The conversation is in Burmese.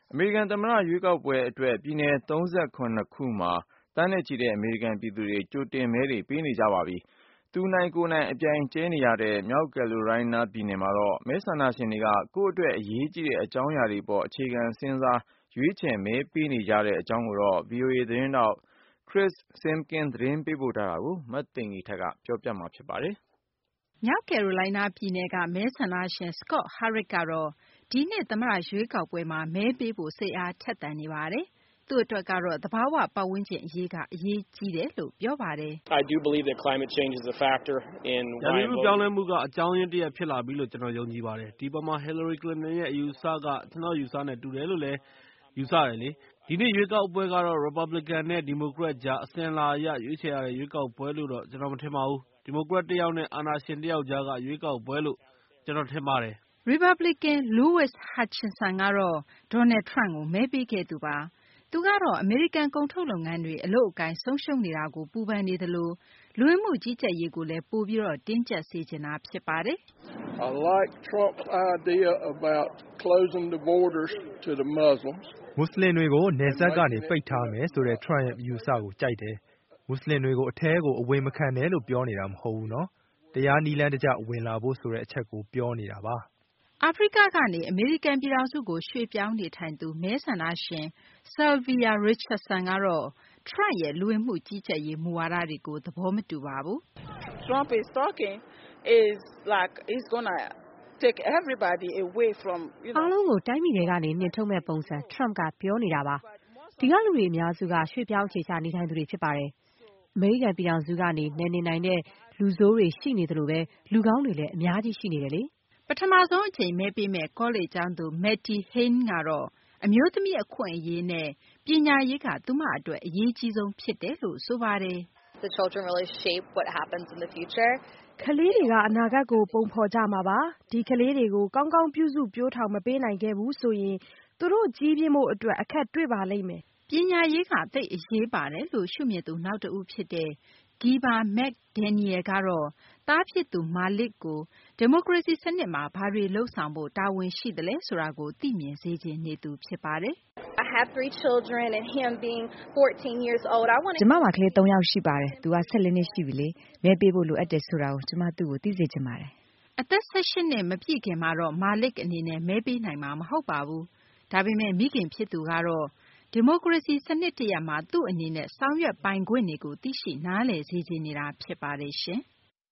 အမေရိကန်သမ္မတရွေးကောက်ပွဲအတွက်ပြည်နယ်38ခုမှာတန်းနဲ့ချီတဲ့အမေရိကန်ပြည်သူတွေကြိုတင်မဲတွေပေးနေကြပါပြီ။သူနိုင်ကိုယ်နိုင်အပြိုင်ကျဲနေရတဲ့မြောက်ကယ်လိုရိုင်းနားပြည်နယ်မှာတော့မဲဆန္ဒရှင်တွေကကိုယ့်အတွက်အရေးကြီးတဲ့အကြောင်းအရာတွေပေါ်အခြေခံစဉ်းစားရွေးချယ်မဲပေးနေကြတဲ့အကြောင်းကိုတော့ VOA သတင်းထောက် Chris Simkins သတင်းပေးပို့ထားတာကိုမသိင်္ဂီထိုက်ကပြောပြမှာဖြစ်ပါတယ်။မြောက်ကယ်ရိုလိုင်းနားပြည်နယ်ကမဲဆန္ဒရှင် Scott Herrick ကတော့ဒီနှစ်သမ္မတရွေးကောက်ပွဲမှာမဲပေးဖို့စိတ်အားထက်သန်နေပါတယ်။သူ့အတွက်ကတော့သဘာဝပတ်ဝန်းကျင်အရေးကအရေးကြီးတယ်လို့ပြောပါတယ်။ I do believe that climate change is a factor in why ရာသီဥတုပြောင်းလဲမှုကအကြောင်းရင်းတစ်ရပ်ဖြစ်လာပြီလို့ကျွန်တော်ယုံကြည်ပါတယ်။ဒီပေါ်မှာ Hillary Clinton ရဲ့အယူအဆကကျွန်တော်ယူဆနဲ့တူတယ်လို့လည်းယူဆတယ်လေ။ဒီနေ့ရွေးကောက်ပွဲကတော့ Republican နဲ့ Democrat ကြားအစဉ်အလာအရရွေးချယ်ရတဲ့ရွေးကောက်ပွဲလို့တော့ကျွန်တော်မထင်ပါဘူး။ Democrat တစ်ယောက်နဲ့အာဏာရှင်တစ်ယောက်ကြားကရွေးကောက်ပွဲလို့ကျွန်တော်ထင်ပါတယ်။ Republican Louis Hutchinson ကတော့ Donald Trump ကိုမဲပေးခဲ့သူပါ။သူကတော့အမေရိကန်ကုန်ထုတ်လုပ်ငန်းတွေအလုပ်အကိုင်ဆုံးရှုံးနေတာကိုပူပန်နေသလိုလူဝင်မှုကြီးကြပ်ရေးကိုလည်းပိုပြီးတော့တင်းကျပ်စေချင်တာဖြစ်ပါတယ်။ I like Trump's idea about closing the borders to the Muslims. မွတ်စလင်တွေကိုနယ်စပ်ကနေပိတ်ထားမယ်ဆိုတဲ့ Trump ရဲ့အယူအဆကိုကြိုက်တယ်။မွတ်စလင်တွေကိုအထဲကိုအဝင်မခံနဲ့လို့ပြောနေတာမဟုတ်ဘူးနော်။တရားနည်းလမ်းတကျဝင်လာဖို့ဆိုတဲ့အချက်ကိုပြောနေတာပါ။အာဖရိကကနေအမေရိကန်ပြည်ထောင်စုကိုရွှေ့ပြောင်းနေထိုင်သူမဲဆန္ဒရှင် Sylvia Richardson ကတော့ Trump ရဲ့လူဝင်မှုကြီးကြပ်ရေးမူဝါဒတွေကိုသဘောမတူပါဘူး။ Trump is talking is like he's gonna take everybody away from အားလုံးကိုတိုင်းပြည်တွေကနေနှင်ထုတ်မဲ့ပုံစံ Trump ကပြောနေတာပါ။ဒီကလူတွေအများစုကရွှေ့ပြောင်းအခြေချနေထိုင်သူတွေဖြစ်ပါတယ်။အမေရိကန်ပြည်ထောင်စုကနေနယ်နေနိုင်တဲ့လူဆိုးတွေရှိနေသလိုပဲလူကောင်းတွေလည်းအများကြီးရှိနေတယ်လေ။ပထမဆုံးအချိန်မဲပေးမဲ့ကောလိပ်ကျောင်းသူ Matty Haynes ကတော့အမျိုးသမီးအခွင့်အရေးနဲ့ပညာရေးကသူမအတွက်အရေးကြီးဆုံးဖြစ်တယ်လို့ဆိုပါတယ်။ The children really shape what happens in the future. ကလေးတွေကအနာဂတ်ကိုပုံဖော်ကြမှာပါ။ဒီကလေးတွေကိုကောင်းကောင်းပြုစုပျိုးထောင်မပေးနိုင်ခဲ့ဘူးဆိုရင်သူတို့ကြီးပြင်းဖို့အတွက်အခက်တွေ့ပါလိမ့်မယ်။ပညာရေးကသိပ်အရေးပါတယ်လို့ရှုမြင်သူနောက်တဦးဖြစ်တဲ့ Giba McDaniel ကတော့သားဖြစ်သူ Malik ကိုဒီမိုကရေစီစနစ်မှာဘာတွေလုပ်ဆောင်ဖို့တာဝန်ရှိသလဲဆိုတာကိုသိမြင်စေချင်နေသူဖြစ်ပါတယ်။ I have 3 children and him being 14 years old. I want to ကျမမှာကလေး3ယောက်ရှိပါတယ်။သူက14နှစ်ရှိပြီလေ။မဲပေးဖို့လိုအပ်တယ်ဆိုတာကိုကျမသူ့ကိုသိစေချင်ပါတယ်။အသက်18နှစ်မပြည့်ခင်မှာတော့ Malik အနေနဲ့မဲပေးနိုင်မှာမဟုတ်ပါဘူး။ဒါပေမဲ့မိခင်ဖြစ်သူကတော့ဒီမိုကရေစီစနစ်တရပ်မှာသူ့အနေနဲ့ဆောင်ရွက်ပိုင်ခွင့်တွေကိုသိရှိနားလည်စေချင်နေတာဖြစ်ပါတယ်ရှင်။